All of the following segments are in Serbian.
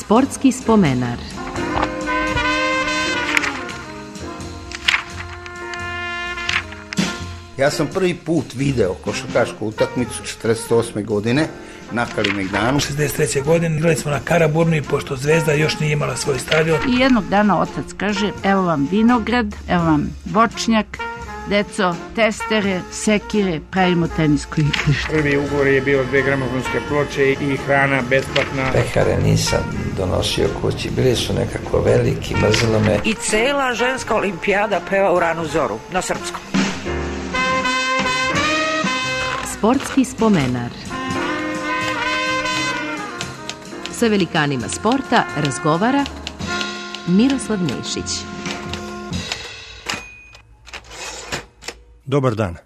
Sportski spomenar. Ja sam prvi put video košarkašku utakmicu 48. godine na Kalemegdanu. 63. godine igrali smo na Karaburmi, pošto Zvezda još nije imala svoj stadion. I jednog dana otac kaže, evo vam vinograd, evo vam voćnjak, deco, testere, sekire, pravimo tenisko igrište. Prvi ugovor je bio 2 gramofonske ploče i hrana besplatna. Pehare nisam donosio kući, bili su nekako veliki, mrzilo me. I cela ženska olimpijada peva u ranu zoru, na srpskom. Sportski spomenar. Sa velikanima sporta razgovara Miroslav Nešić. Dobar dan.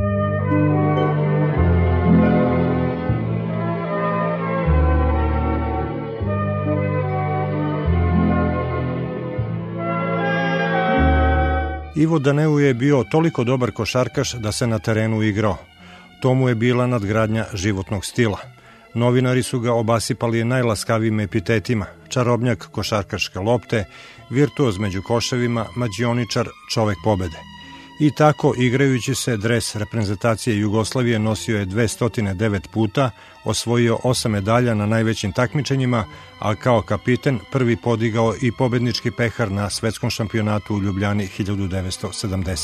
Ivo Daneu je bio toliko dobar košarkaš da se na terenu igrao. To mu je bila nadgradnja životnog stila. Novinari su ga obasipali najlaskavijim epitetima: čarobnjak košarkaške lopte, virtuoz među koševima, mađioničar, čovek pobede. I tako, igrajući se, dres reprezentacije Jugoslavije nosio je 209 puta, osvojio 8 medalja na najvećim takmičenjima, a kao kapiten prvi podigao i pobednički pehar na svetskom šampionatu u Ljubljani 1970.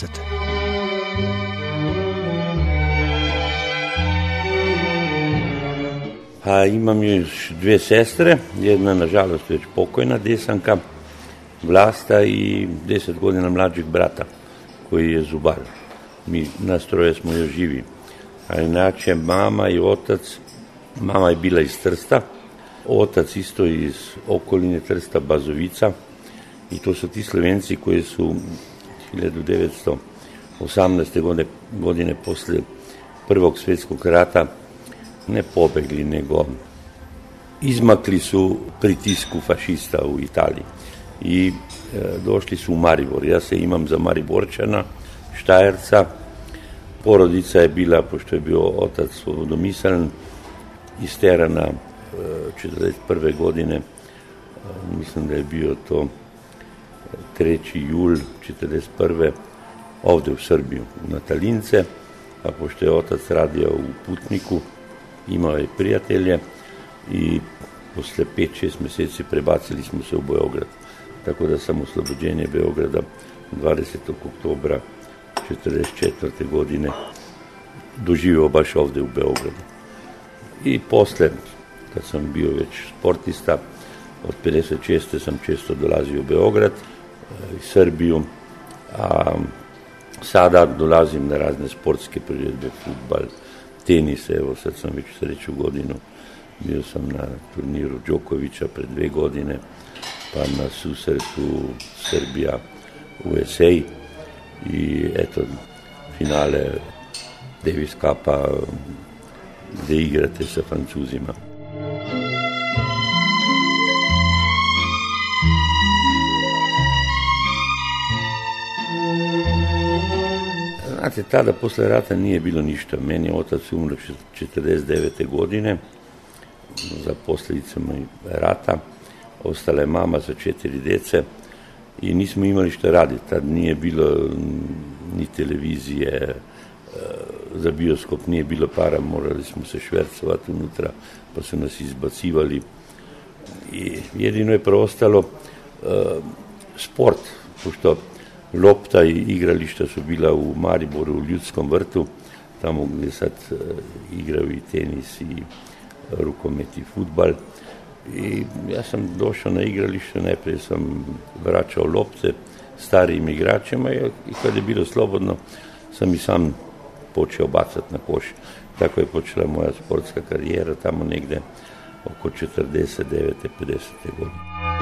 Imam još 2 sestre, jedna nažalost već pokojna, Desanka, Vlasta, i 10 godina mlađeg brata koji je zubar. Mi nas troje smo još živi. A inače mama i otac, mama je bila iz Trsta, otac isto iz okoline Trsta, Bazovica, i to su ti Slovenci koji su 1918. godine posle Prvog svjetskog rata ne pobegli, nego izmakli su pritisku fašista u Italiji i došli su u Maribor. Ja se imam za Mariborčana, Štajerca. Porodica je bila, pošto je bio otac slobodomislen, isterana 1941. godine, mislim da je bio to 3. jul 1941. ovde u Srbiju, u Natalince, a pošto je otac radio u Putniku, imao je prijatelje i posle 5-6 meseci prebacili smo se u Beograd. Tako da sam oslobođenje Beograda 20. oktobra 1944. godine doživio baš ovde u Beogradu. I posle, kad sam bio već sportista, od 56. sam često dolazio u Beograd i Srbiju, a sada dolazim na razne sportske priredbe, fudbal, tenis. Evo sad sam već 3. godinu, bio sam na turniru Đokovića pred 2 godine, pa na susretu Srbija USA i eto finale Davis Cupa gde igrate sa Francuzima. Znate, tada posle rata nije bilo ništa. Meni je otac umro 1949. godine za posljedicama rata. Ostala je mama sa 4 dece i nismo imali što raditi. Tad nije bilo ni televizije, za bioskop nije bilo para, morali smo se švercovati unutra, pa su nas izbacivali. I jedino je preostalo sport, pošto lopta i igrališta su bila u Mariboru, u Ljudskom vrtu, tamo gdje sad igraju i tenis i rukomet i fudbal. I ja sam došao na igralište, najprije sam vraćao lopte starijim igračima i kad je bilo slobodno sam i sam počeo bacati na koš. Tako je počela moja sportska karijera tamo negde oko 49. 50. godine.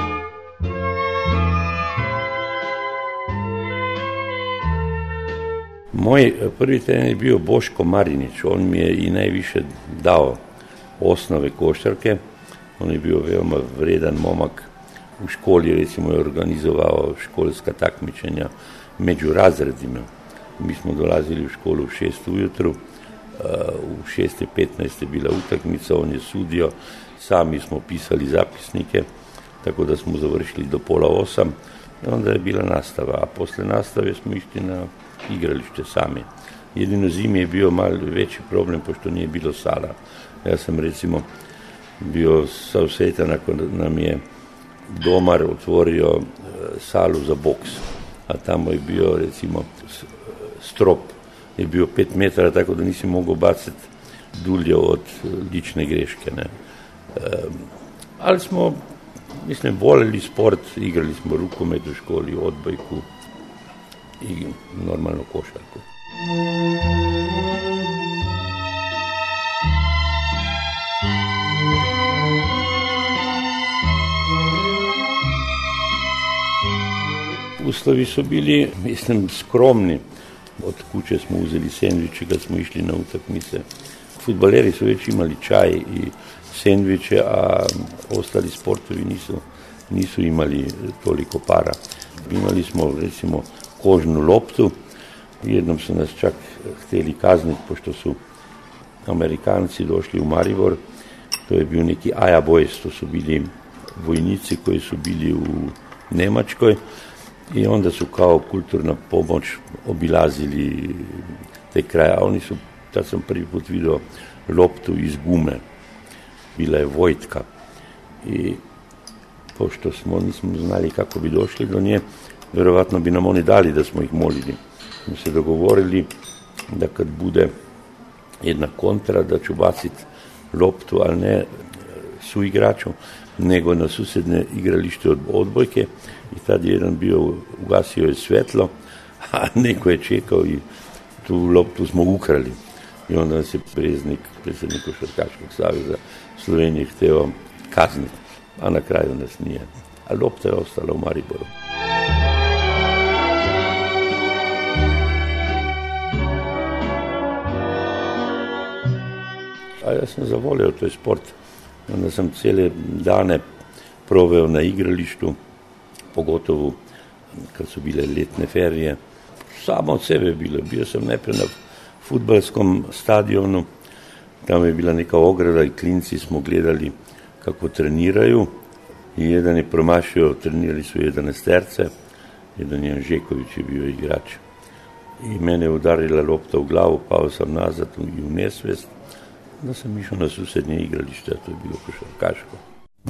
Moj prvi trener je bio Boško Marinić, on mi je i najviše dao osnove košarke. On je bio veoma vredan momak. U školi, recimo, je organizovao školska takmičenja među razredima. Mi smo dolazili u školu u 6 ujutru, u 6:15 je bila utakmica, on je sudio, sami smo pisali zapisnike, tako da smo završili do 7:30 i onda je bila nastava, a posle nastave smo išli na igralište sami. Jedino zimi je bio malo veći problem, pošto nije bilo sala. Ja sam recimo bio sav sretan ako nam je domar otvorio salu za boks, a tamo je bio recimo strop, je bio 5 metara, tako da nisi mogao baciti dulje od lične greške. Ne. Ali smo, mislim, voljeli sport, igrali smo rukomet u školi, odbojku i normalno košarku. Uslovi su bili, mislim, skromni. Od kuće smo uzeli sendviče kad smo išli na utakmice. Fudbaleri su već imali čaj i sendviče, a ostali sportovi nisu imali toliko para. Imali smo, recimo, kožnu loptu. Jednom su nas čak htjeli kazniti, pošto su Amerikanci došli u Maribor. To je bio neki Aja Boys, to su bili vojnici koji su bili u Njemačkoj. I onda su kao kulturna pomoć obilazili te kraje, a oni su, tad sam prvi put vidio loptu iz gume, bila je Vojtka. I pošto nismo znali kako bi došli do nje, vjerovatno bi nam oni dali da smo ih molili. Smo se dogovorili da kad bude jedna kontra, da ću baciti loptu, ali ne su igračom, nego na susjedne igralište od odbojke. I tad je jedan bio, ugasio je svetlo, a neko je čekao i tu loptu smo ukrali. I onda nas je predsjednik Košarkaškog saveza Slovenije hteo kazniti, a na kraju nas nije. A lopta je ostala u Mariboru. A ja sam zavolio taj sport. Onda sam cijele dane proveo na igralištu, pogotovo kad su bile ljetne ferije. Samo od sebe bilo. Bio sam najprije na fudbalskom stadionu, tamo je bila neka ograda i klinci smo gledali kako treniraju. I jedan je promašio, trenirali su 11-terce, jedan je Žeković je bio igrač. I mene je udarila lopta u glavu, pao sam nazad i u nesvest. Onda sam išao na susjednje igralište, a to je bilo Košarkaško.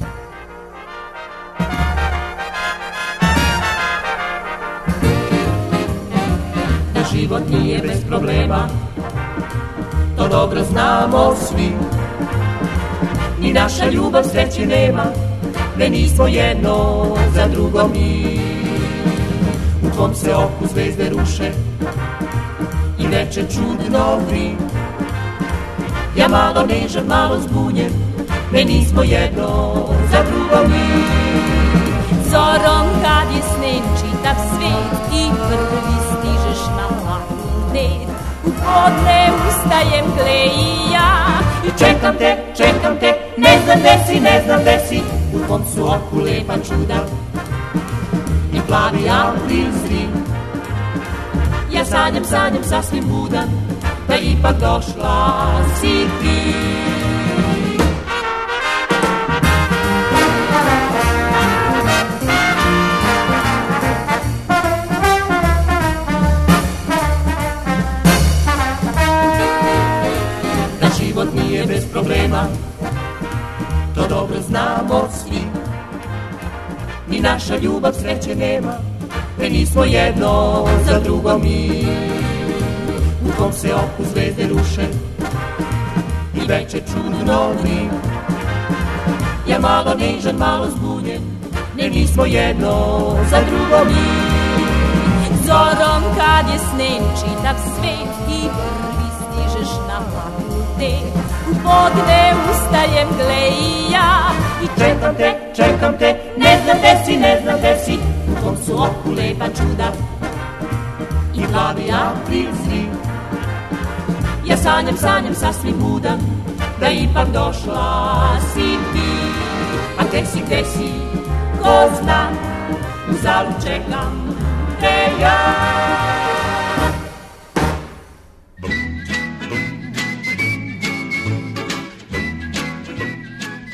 Da život nije bez problema, to dobro znamo svi. Ni naša ljubav sreće nema, ne nismo jedno za drugo mi. U tvom se oku zvezde ruše i veče čudno vri. Ja malo nežan, malo zbunjen, ne nismo jedno za drugo mi. Zorom kad je snen čitav svet i prvi stižeš na fakultet, u podne ustajem gle i ja i čekam te, ne znam gde si, u tvom su oku lepa čuda i plavi april zri. Ja sanjam sasvim budan, da ipak došla si ti. Da život nije bez problema, to dobro znamo svi. Ni naša ljubav sreće nema, ne nismo jedno za drugo mi. U kom se oku zvezde ruše i veče čudno vri. Ja malo nežan, malo zbunjen, ne nismo jedno za drugo mi. Zorom kad je snen čitav svet i prvi stižeš na fakultet, u podne ustajem gle i ja i čekam te, ne znam gde si, u kom su oku lepa čuda i plavi april zri. Ja sanjam sasvim budan, da ipak došla si ti. A gde si, ko zna, uzalud čekam te ja.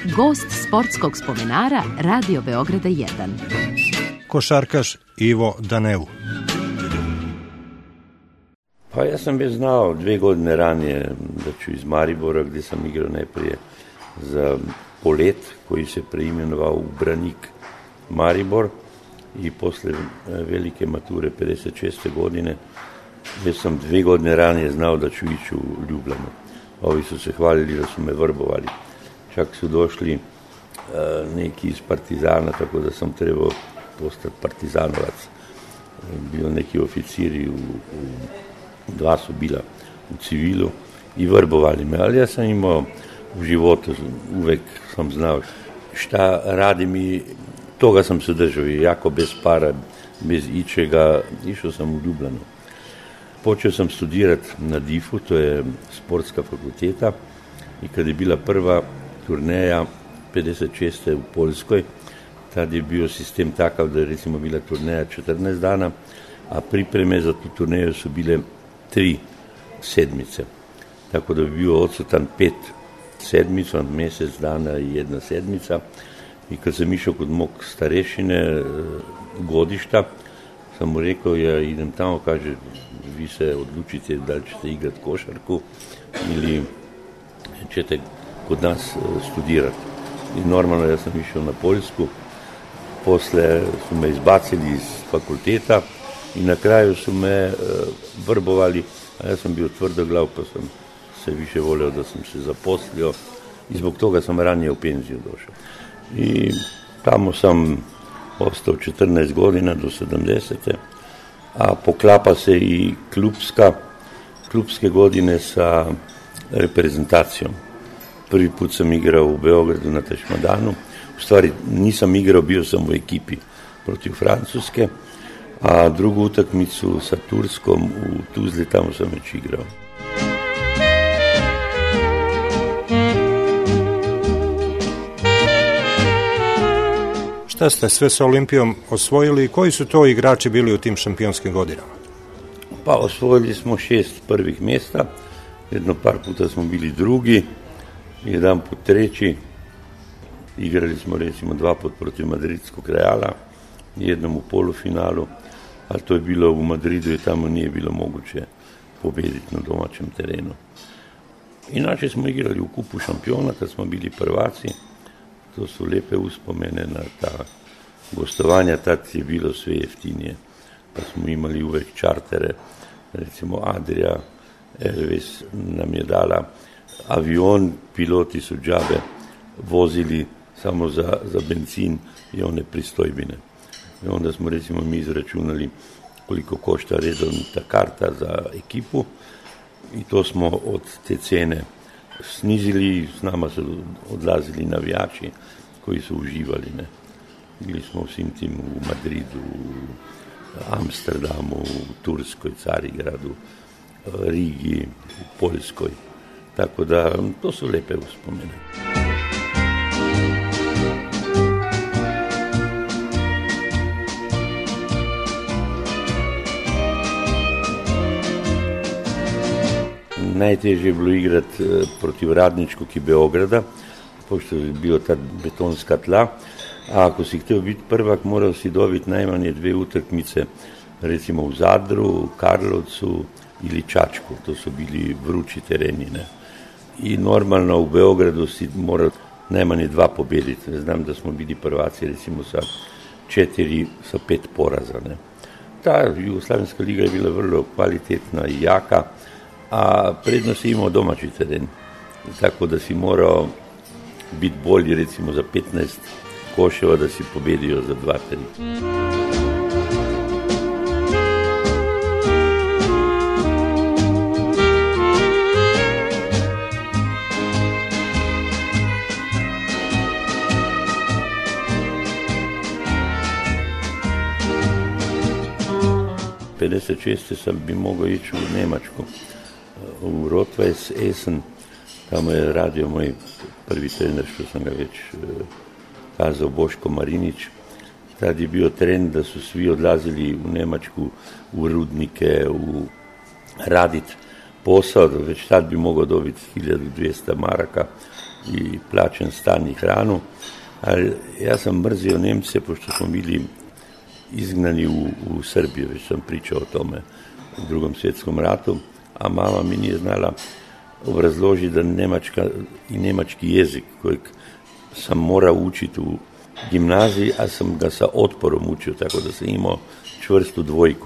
Gost sportskog spomenara Radio Beograda 1. Košarkaš Ivo Daneu. Pa ja sam već znao 2 godine ranije da ću iz Maribora, gdje sam igrao najprije za Polet, koji se preimenovao u Branik Maribor, i posle velike mature 56. godine, već sam 2 godine ranije znao da ću ići u Ljubljanu. Ovi su se hvalili da su me vrbovali. Čak su došli neki iz Partizana, tako da sam trebao postati partizanovac. Bio neki oficiri, 2 su bila u civilu i vrbovali me. Ali ja sam imao u životu, uvek sam znao šta radim i toga sam se držao. Jako bez para, bez ičega, išao sam u Ljubljanu. Počeo sam studirati na DIF-u, to je sportska fakulteta, i kad je bila prva turneja 56. u Poljskoj, tad je bio sistem takav da je recimo bila turneja 14 dana, a pripreme za tu turneju su bile 3 sedmice. Tako da bi bio odsutan 5 sedmica, mjesec dana i 1 sedmica. I kad sam išao kod mog starešine godišta, sam mu rekao, ja idem tamo, kaže, vi se odlučite da li ćete igrati košarku ili ćete kod nas studirati. I normalno ja sam išao na Poljsku, posle su me izbacili iz fakulteta i na kraju su me vrbovali, a ja sam bio tvrdoglav, pa sam se više volio da sam se zaposlio i zbog toga sam ranije u penziju došao. I tamo sam ostao 14 godina do 70. A poklapa se i klubske godine sa reprezentacijom. Prvi put sam igrao u Beogradu na Tašmadanu. U stvari nisam igrao, bio sam u ekipi protiv Francuske, a drugu utakmicu sa Turskom u Tuzli, tamo sam već igrao. Šta ste sve sa Olimpijom osvojili i koji su to igrači bili u tim šampionskim godinama? Pa osvojili smo 6 prvih mjesta, jedno par puta smo bili drugi, jedan put treći, igrali smo recimo 2 put protiv Madridskog Reala, jednom u polufinalu, ali to je bilo u Madridu i tamo nije bilo moguće pobijediti na domaćem terenu. Inače smo igrali u kupu šampiona kad smo bili prvaci. To su lijepe uspomene na ta gostovanja, tad je bilo sve jeftinije, pa smo imali uvek čartere, recimo Adria Airways nam je dala avion, piloti su džabe vozili samo za benzin i one pristojbine. I onda smo recimo mi izračunali koliko košta redovna karta za ekipu i to smo od te cene snizili, s nama su odlazili navijači koji su uživali. Ne? Bili smo u svim tim u Madridu, u Amsterdamu, u Turskoj, Carigradu, Rigi, u Poljskoj. Tako da to su lepe uspomene. Najteže je bilo igrati protiv Radničkog i Beograda, pošto je bio tad betonska tla, a ako si htio biti prvak, morao si dobiti najmanje 2 utakmice, recimo u Zadru, Karlovcu ili Čačku, to su bili vrući tereni. Ne? I normalno u Beogradu si morao najmanje 2 pobjediti. Znam da smo bili prvaci recimo sa 5 poraza. Ne? Ta Jugoslavenska liga je bila vrlo kvalitetna i jaka, a prednost je imao domaći teren. Tako da si morao biti bolji recimo za 15 koševa da si pobjedio za 2-3. sam bi mogao ići u Njemačku, u Rot-Weiss Essen, tamo je radio moj prvi trener, što sam ga već kazao, Boško Marinić. Tad je bio trend da su svi odlazili u Njemačku, u rudnike, radit posao, već tad bi mogao dobiti 1200 maraka i plaćen stan i hranu, ali ja sam mrzio Nemce, pošto smo bili izgnani u Srbiju, već sam pričao o tome u Drugom svjetskom ratu, a mama mi nije znala obrazložiti da Njemačka i njemački jezik, kojeg sam morao učiti u gimnaziji, a sam ga sa otporom učio, tako da sam imao čvrstu dvojku.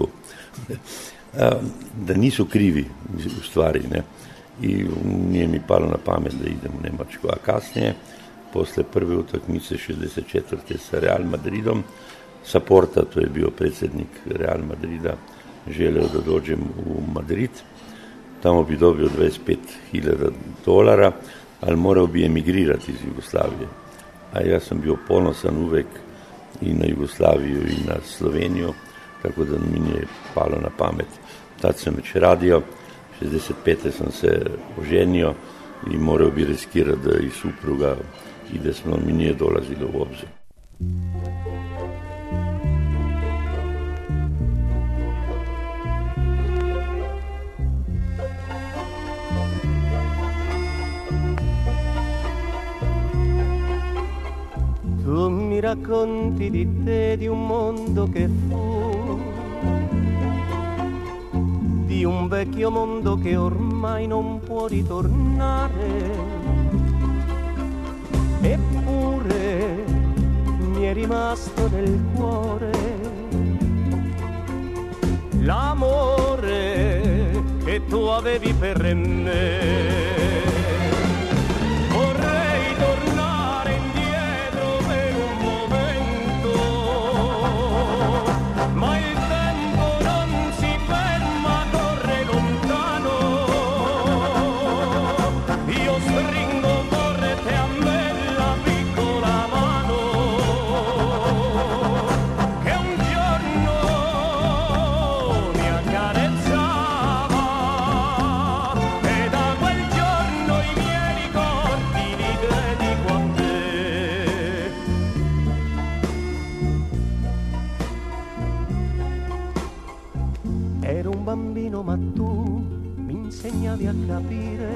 Da nisu krivi u stvari, ne. I nije mi palo na pamet da idem u Njemačku, a kasnije, posle prve utakmice 64. sa Real Madridom, Saporta, to je bio predsjednik Real Madrida, želeo da dođem u Madrid, tamo bi dobio $25,000, ali morao bi emigrirati iz Jugoslavije. A ja sam bio ponosan uvek i na Jugoslaviju i na Sloveniju, tako da mi nije palo na pamet. Tad sam već radio, 65. sam se oženio i morao bi riskirati da i supruga ide s mnom, mi nije dolazilo u obzir. Tu mi racconti di te, di un mondo che fu, di un vecchio mondo che ormai non può ritornare, eppure mi è rimasto nel cuore l'amore che tu avevi per me. Ma tu mi insegnavi a capire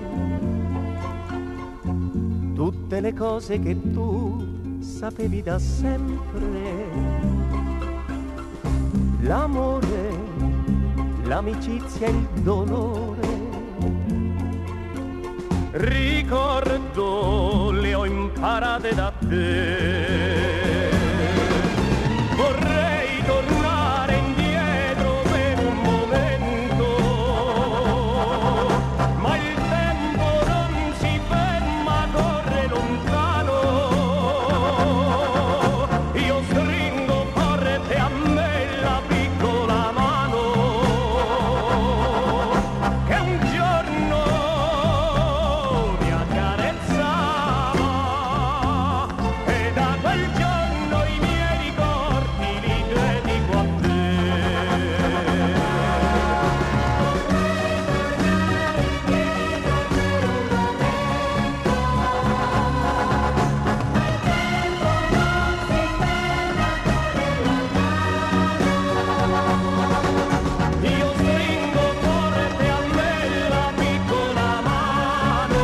tutte le cose che tu sapevi da sempre. L'amore, l'amicizia, il dolore. Ricordo le ho imparate da te. Vorrei tornare indietro per un momento, ma il tempo non si ferma, corre lontano. Io stringo forte a me la piccola mano che un giorno mi accarezzava, e da quel giorno i miei ricordi li dedico a te. Io stringo forte a me la piccola mano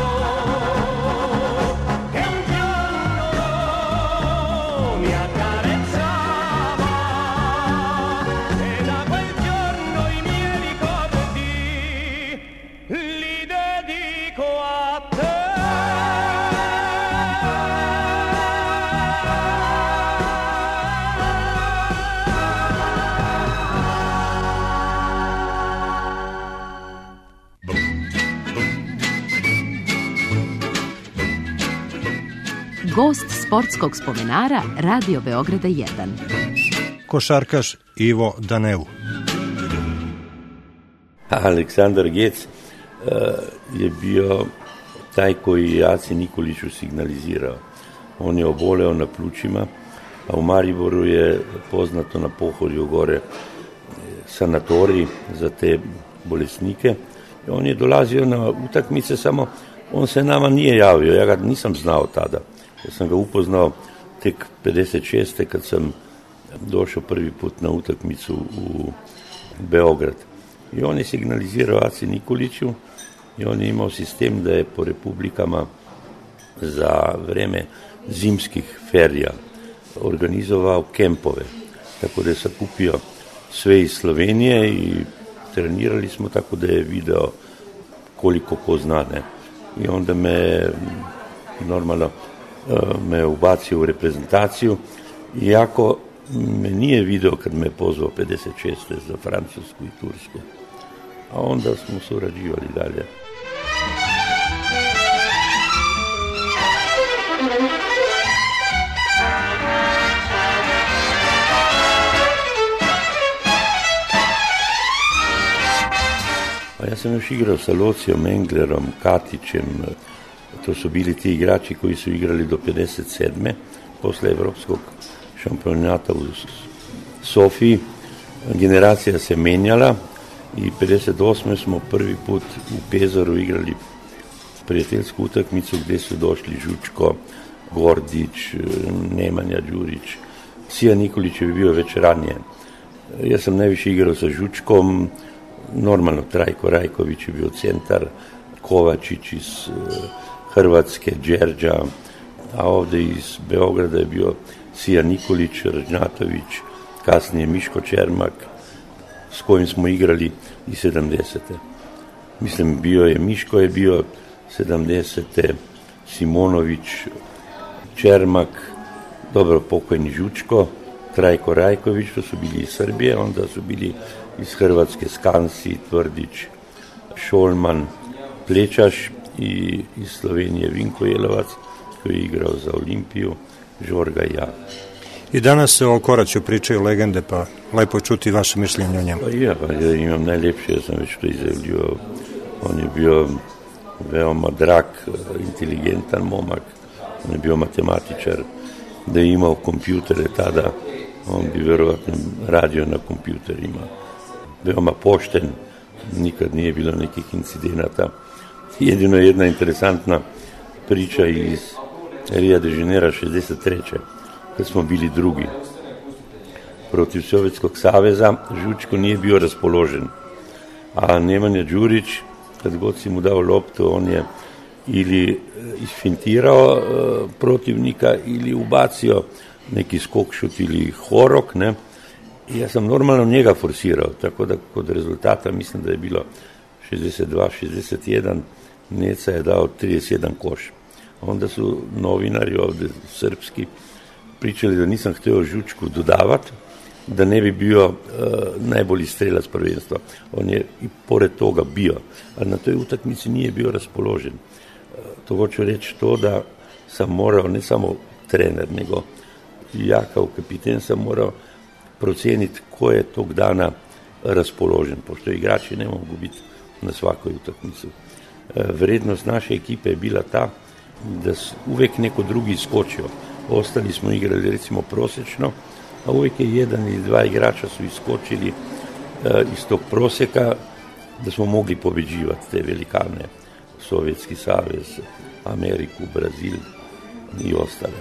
che un giorno mi accarezzava, e da quel giorno i miei ricordi li dedico a te. Gost sportskog spomenara Radio Beograda 1. Košarkaš Ivo Daneu. Aleksandar Gec je bio taj koji je Aci Nikoliću signalizirao. On je oboleo na plućima, a u Mariboru je poznato na Pohorju gore sanatorij za te bolesnike. I on je dolazio na utakmice, samo on se nama nije javio, ja ga nisam znao tada. Ja sam ga upoznao tek 56. kad sam došao prvi put na utakmicu u Beograd. I on je signalizirao Aci Nikoliću i on je imao sistem da je po republikama za vreme zimskih ferija organizovao kempove, tako da je sakupio sve iz Slovenije i trenirali smo tako da je video koliko ko zna, ne. I onda me normalno ubacio u reprezentaciju, iako me nije video kad me pozvao 56. za Francusku i Tursku, a onda smo surađivali dalje. A ja sam još igrao sa Locijom, Englerom, Katićem, to su bili ti igrači koji su igrali do 57. posle Evropskog šampionata u Sofiji. Generacija se menjala i 58. smo prvi put u Pezaru igrali prijateljsku utakmicu gdje su došli Žučko, Gordić, Nemanja Đurić. Sija Nikolić je bio već ranije. Ja sam najviše igrao sa Žučkom, normalno Trajko Rajković je bio centar, Kovačić iz Hrvatske, Đerđa, a ovdje iz Beograda je bio Sija Nikolić, Ražnjatović, kasnije Miško Čermak, s kojim smo igrali i 70. Mislim, Miško je bio 70. Simonović, Čermak, dobro pokojni Žučko, Trajko Rajković, to su bili iz Srbije, onda su bili iz Hrvatske Skansi, Tvrdić, Šolman, Plečaš i iz Slovenije Vinko Jelovac, koji je igrao za Olimpiju, Žorga i ja. I danas se o Koraću pričaju legende, pa lepo čuti vaše mišljenje o njemu. Ja imam najlepše, ja sam već to izjavljio. On je bio veoma drag, inteligentan momak, on je bio matematičar, da je imao kompjutere tada, on bi verovatno radio na kompjuterima. Veoma pošten, nikad nije bilo nekih incidenata. Jedino jedna interesantna priča iz Rio de Janeiro 63. kad smo bili drugi protiv Sovjetskog saveza. Žučko nije bio raspoložen, a Nemanja Đurić, kad god si mu dao loptu, on je ili isfintirao protivnika ili ubacio neki skokšut ili horok, ne? I ja sam normalno njega forsirao, tako da kod rezultata mislim da je bilo 62-61, Neca je dao 31 koš. Onda su novinari ovdje srpski pričali da nisam htio Žučku dodavati, da ne bi bio najbolji strelac prvenstva. On je i pored toga bio, ali na toj utakmici nije bio raspoložen. To hoću reći to da sam morao, ne samo trener, nego ja kao kapiten sam morao procijeniti ko je tog dana raspoložen, pošto igrači ne mogu biti na svakoj utakmici. Vrednost naše ekipe je bila ta da uvijek neko drugi iskočio. Ostali smo igrali recimo prosječno, a uvijek je jedan ili dva igrača su iskočili iz tog prosjeka da smo mogli pobeđivati te velikane, Sovjetski savez, Ameriku, Brazil i ostale.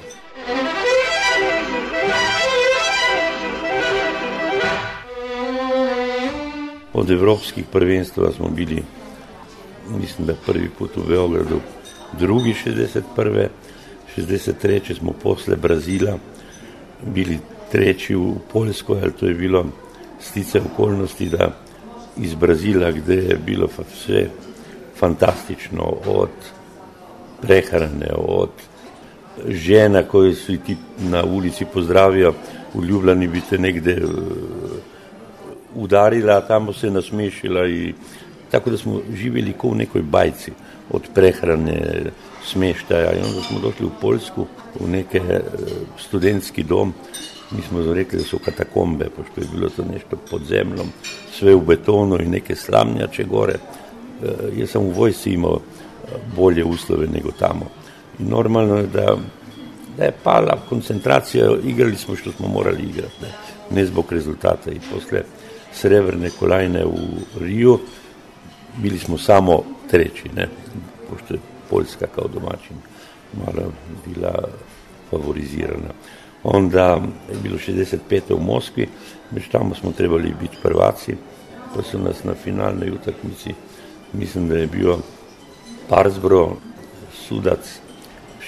Od evropskih prvenstva smo bili, mislim da prvi put u Beogradu, drugi 61. 63. smo posle Brazila bili treći u Poljskoj, ali to je bilo stice okolnosti da iz Brazila, gdje je bilo sve fantastično, od prehrane, od žena koje su ti na ulici pozdravio, u Ljubljani bi te negde udarila, a tamo se nasmešila, i tako da smo živjeli kao u nekoj bajci od prehrane, smještaja. I onda smo došli u Poljsku, u neke studentski dom. Mi smo rekli da su katakombe, pošto je bilo to nešto pod zemljom, sve u betonu i neke slamnjače gore. Ja sam u vojsci imao bolje uslove nego tamo. I normalno je da je pala koncentracija, igrali smo što smo morali igrati, ne zbog rezultata. I posle srebrne kolajne u Riju bili smo samo treći, ne, pošto je Poljska kao domaćin malo bila favorizirana. Onda je bilo 65. u Moskvi, već tamo smo trebali biti prvaci, pa su nas na finalnoj utakmici, mislim da je bio Parsbro, sudac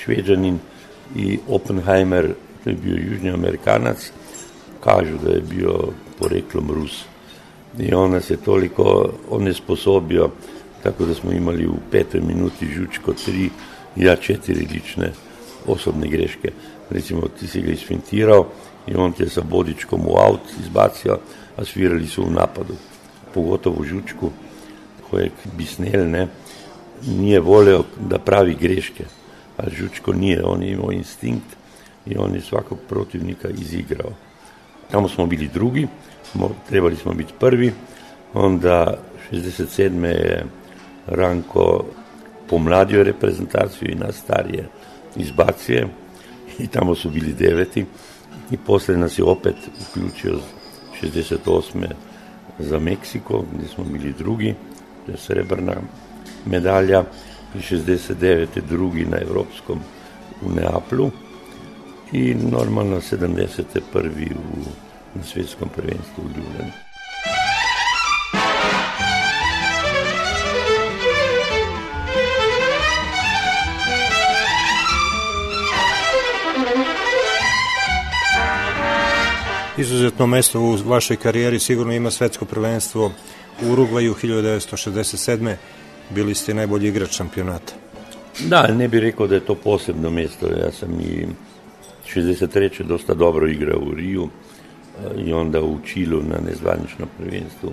Šveđanin i Oppenheimer, to je bio južni Amerikanac, kažu da je bio poreklom Rus. I on nas je toliko onesposobio, tako da smo imali u 5. minuti Žučko 3, ja 4 lične osobne greške. Recimo, ti si ga isfintirao i on te sa bodičkom u aut izbacio, a svirali su u napadu. Pogotovo Žučku, kojeg Bisnel nije voleo da pravi greške, a Žučko nije, on je imao instinkt i on je svakog protivnika izigrao. Tamo smo bili drugi, trebali smo biti prvi, onda 67. je Ranko pomladio reprezentaciju i nas starije izbacio i tamo su bili 9. I poslije nas je opet uključio 68. za Meksiko, gdje smo bili drugi, to je srebrna medalja, i 69. drugi na Evropskom u Neaplu i normalno 70. prvi na svjetskom prvenstvu u Ljubljani. Izuzetno mesto u vašoj karijeri sigurno ima svetsko prvenstvo u Urugvaju 1967. Bili ste najbolji igrač šampionata. Da, ne bih rekao da je to posebno mjesto. Ja sam i 63. dosta dobro igrao u Riju i onda u Čilu na nezvaničnom prvenstvu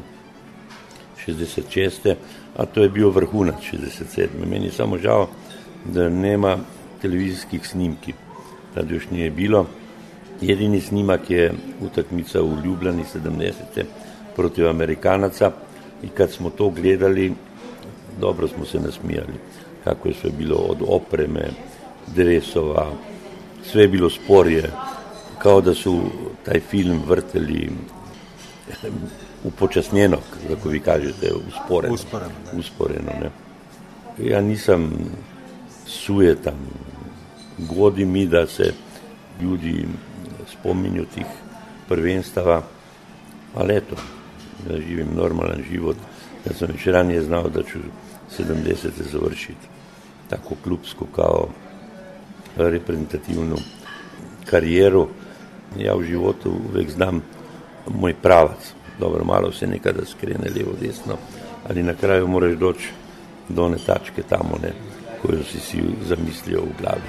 66. A to je bio vrhunac 67. Meni je samo žao da nema televizijskih snimki. Tad još nije bilo. Jedini snimak je utakmica u Ljubljani 70. protiv Amerikanaca i kad smo to gledali, dobro smo se nasmijali. Kako je sve bilo od opreme, dresova, sve je bilo sporije, kao da su taj film vrteli upočasnjenog, kako vi kažete, usporeno. Ne? Ja nisam sujetan, godi mi da se ljudi spominju tih prvenstava, ali eto, ja živim normalan život. Ja sam već ranije znao da ću 70. završiti tako klubsku kao reprezentativnu karijeru. Ja u životu uvijek znam moj pravac. Dobro, malo se nekada skrene lijevo desno, ali na kraju moraš doći do one tačke tamo, koju si zamislio u glavi.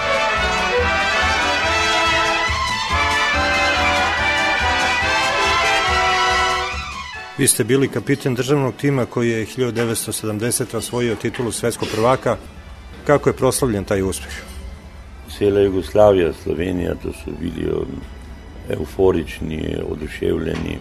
Vi ste bili kapitan državnog tima koji je 1970. osvojio titulu svetskog prvaka. Kako je proslavljen taj uspjeh? Cijela Jugoslavija, Slovenija, to su bili euforični, oduševljeni.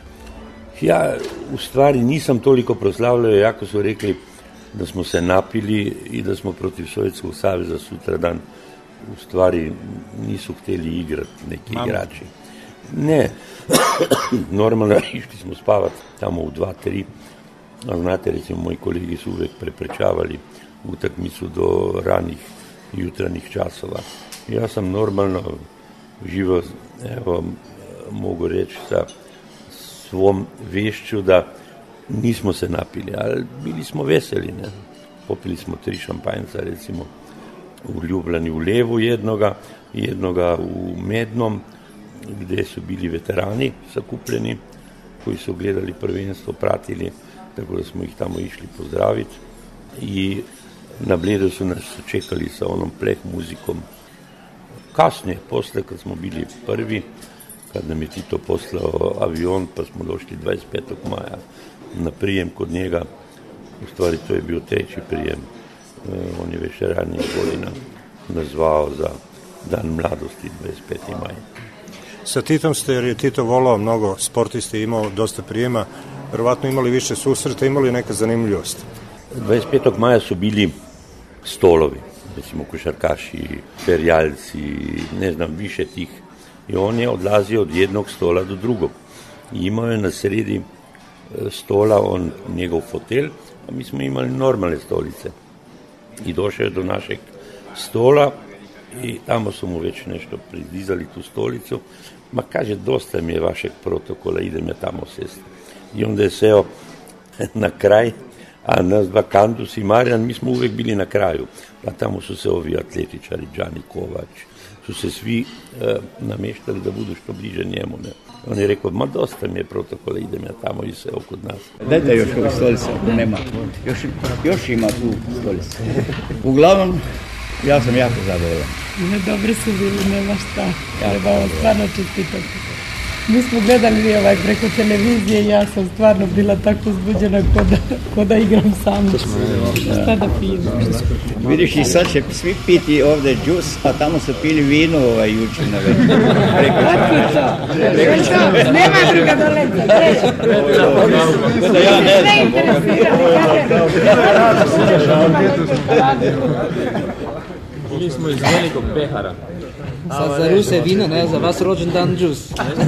Ja u stvari nisam toliko proslavljao, jako su rekli da smo se napili i da smo protiv Sovjetskog saveza sutradan. U stvari nisu htjeli igrati neki igrači. Ne, normalno išli smo spavati tamo u 2-3, a znate, recimo, moji kolegi su uvijek preprečavali utakmicu do ranih jutarnjih časova. Ja sam normalno živo, evo, mogu reći sa svom vješću da nismo se napili, ali bili smo veseli, ne? Popili smo 3 šampanjca, recimo, u Ljubljani u Levu jednoga i jednoga u Mednom, gdje su bili veterani sakupljeni, koji su gledali prvenstvo, pratili, tako da smo ih tamo išli pozdraviti. I na Bledu su nas čekali sa onom pleh muzikom. Kasnije, posle, kad smo bili prvi, kad nam je Tito poslao avion, pa smo došli 25. maja na prijem kod njega. U stvari to je bio 3. prijem. On je već ranije godina nazvao za Dan mladosti, 25. maj. Sa Titom ste, jer je Tito volao mnogo sportista i imao dosta prijema, verovatno imali više susreta, imali neka zanimljivost. 25. maja su bili stolovi, recimo košarkaši, ferijalci, ne znam, više tih. I on je odlazio od jednog stola do drugog. I imao je na sredi stola njegov fotelj, a mi smo imali normalne stolice. I došao je do našeg stola i tamo su mu već nešto pridizali tu stolicu. Ma kaže, dosta mi je vašeg protokola, idem ja tamo sesti. I onda je seo na kraj, A nas dva Kandus i Marijan, mi smo uvek bili na kraju. Pa tamo su se ovi atletičari, Đani Kovač, su se svi nameštali da budu što bliže njemu. Ne. On je rekao, ma dosta mi je protokola, idem ja tamo i sve oko nas. Dajte još ovi stolice, nema. Još ima tu stolice. Uglavnom, ja sam jako zadovoljan. Dobri su bili, nema šta. Treba vam stvarno čestitati. Mi smo gledali preko televizije i ja sam stvarno bila tako uzbuđena ko da igram sama. Šta da pijem? Vidiš, i sad će svi piti ovde džus, a tamo su pili vino juče na večer. Nema druga doleta. Ja ne znam. Bili smo iz velikog pehara. Sad za Ruse vino, ne, za vas rođendan džus.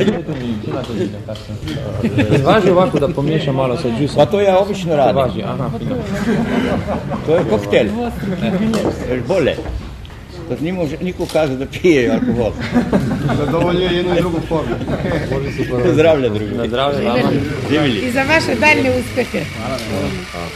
Važi ovako da pomiješa malo sa džusom. Pa to ja obično radim. Važi, aha. To je koktel. Još bolje. To niko kaže da pije alkohol. Zadovoljuje jednu i drugu formu. Zdravlje drugi. Zdravlje vama. Živjeli. I za vaše daljne uspehe. Hvala.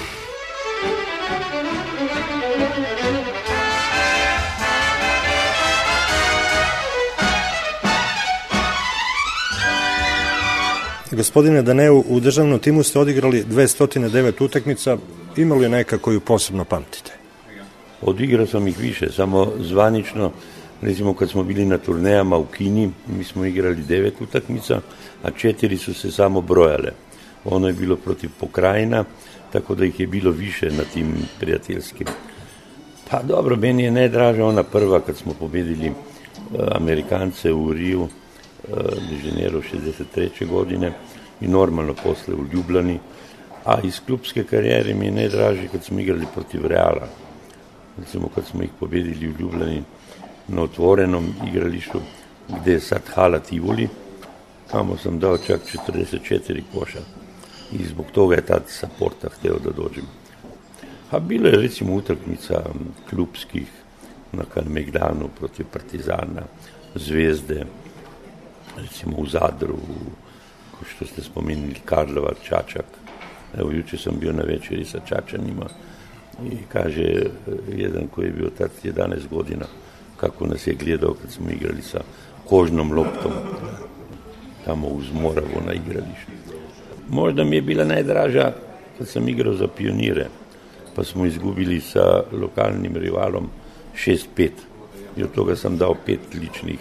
Gospodine Daneu, u državnom timu ste odigrali 209 utakmica, imali je neka koju posebno pamtite? Odigrao sam ih više, samo zvanično, recimo kad smo bili na turnejama u Kini, mi smo igrali 9 utakmica, a 4 su se samo brojale. Ono je bilo protiv pokrajina, tako da ih je bilo više na tim prijateljskim. Pa dobro, meni je najdraža ona prva kad smo pobedili Amerikance u Riju, de Janeiro 63. godine i normalno posle u Ljubljani, a iz klubske karijere mi je najdraži kad smo igrali protiv Reala. Recimo kad smo ih pobedili u Ljubljani na otvorenom igralištu gde je sad hala Tivoli, tamo sam dao čak 44 koša i zbog toga je tad sa porta hteo da dođem. A bilo je recimo utakmica klubskih na Kalemegdanu protiv Partizana, Zvezde, recimo u Zadru, što ste spomenuli, Karlovac, Čačak. Evo, juče sam bio na večeri sa Čačanima i kaže jedan koji je bio tad 11 godina kako nas je gledao kad smo igrali sa kožnom loptom tamo uz Moravu na igralištu. Možda mi je bila najdraža kad sam igrao za Pionire, pa smo izgubili sa lokalnim rivalom 6-5 i od toga sam dao 5 ličnih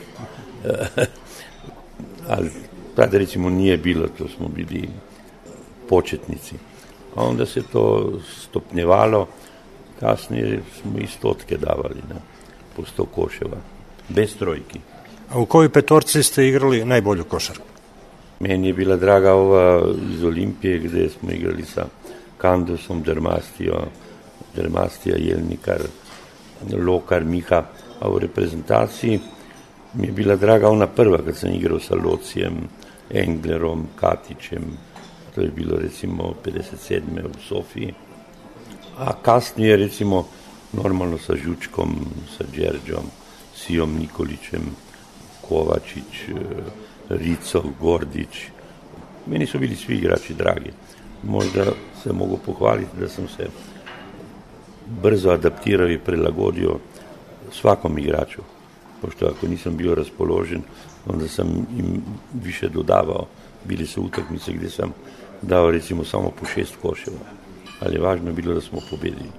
ali tada recimo nije bilo, to smo bili početnici. A onda se to stopnjevalo, kasnije smo i stotke davali, po 100 koševa, bez trojki. A u kojoj petorci ste igrali najbolju košarku? Meni je bila draga ova iz Olimpije gde smo igrali sa Kandusom, Dermastija, Jelnikar, Lokar, Miha, a u reprezentaciji mi je bila draga ona prva kad sam igrao sa Locijem, Englerom, Katićem, to je bilo recimo 57. u Sofiji, a kasnije recimo normalno sa Žučkom, sa Đerđom, Sijom Nikolićem, Kovačić, Ricov, Gordić. Meni su bili svi igrači dragi. Možda se mogu pohvaliti da sam se brzo adaptirao i prilagodio svakom igraču. Pošto ako nisam bio raspoložen, onda sam im više dodavao. Bili su utakmice gdje sam dao recimo samo po 6 koševa. Ali važno je bilo da smo pobedili.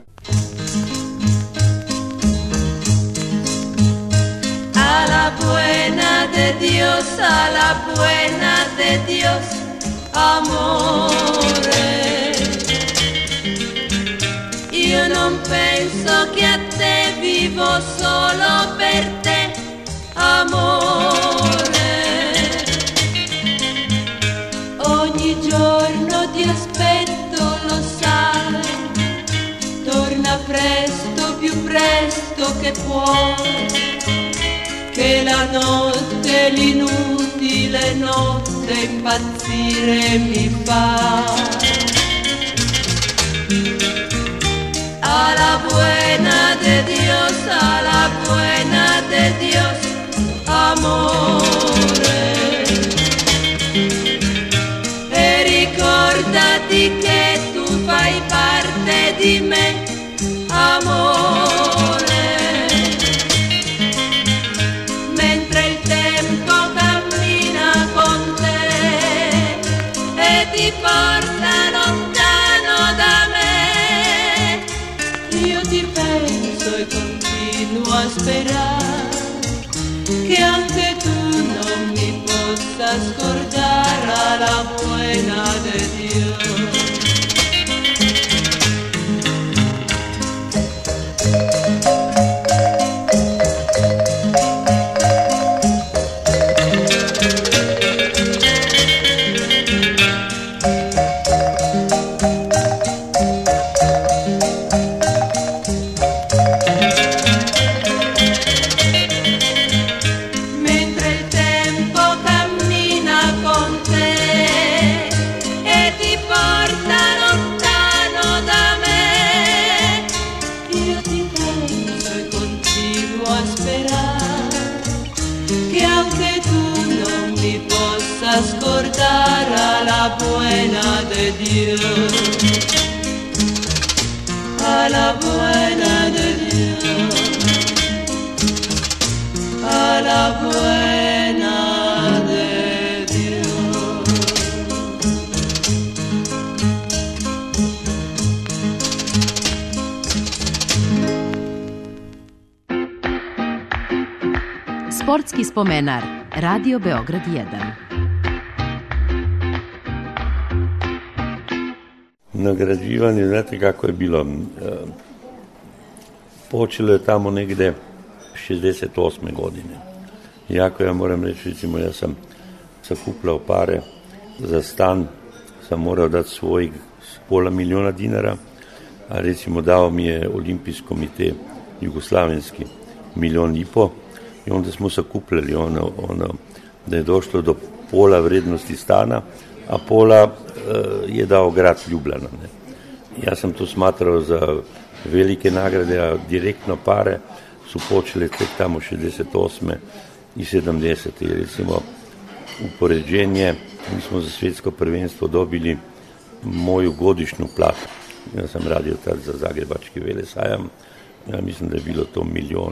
A la buena de Dios, a la buena de Dios, amore. Io non penso che a te vivo solo per te, amore. Ogni giorno ti aspetto, lo sai, torna presto, più presto che puoi, che la notte, l'inutile notte impazzire mi fa. A la buena de Dios, a la buena de Dios, amore. E ricordati che tu fai parte a sperar che anche tu non mi possa scordare la buena de Dios. Scordar a la buena de Dios, a la buena de Dios, a la buena de Dios. Sportski spomenar, Radio Beograd 1. Nagrađivanje, znate kako je bilo, počelo je tamo negde 68. godine. Iako ja moram reći, recimo, ja sam sakupljao pare za stan, sam morao dati svojih $500,000 dinara, a recimo dao mi je Olimpijski komite jugoslavenski $1,5 miliona i onda smo sakupljali ono da je došlo do pola vrednosti stana, a pola je dao grad Ljubljana. Ne. Ja sam to smatrao za velike nagrade, a direktno pare su počele tek tamo 68. i 70. Recimo, upoređenje, mi smo za svjetsko prvenstvo dobili moju godišnju platu. Ja sam radio tad za Zagrebački velesajam, ja mislim da je bilo to